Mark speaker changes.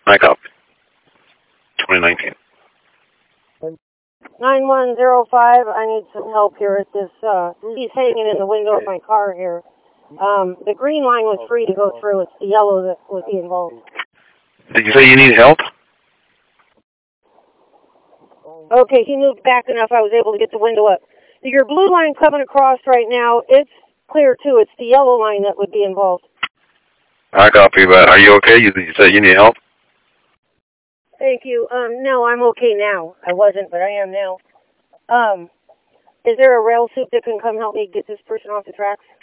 Speaker 1: I copy. 2019.
Speaker 2: 9105, I need some help here at this, he's hanging in the window of my car here. The green line was free to go through, it's the yellow that would be involved.
Speaker 1: Did you say you need help?
Speaker 2: Okay, he moved back enough I was able to get the window up. Your blue line coming across right now, it's clear too, it's the yellow line that would be involved.
Speaker 1: I copy, but are you okay? You said you need help?
Speaker 2: Thank you. No, I'm okay now. I wasn't, but I am now. Is there a rail soup that can come help me get this person off the tracks?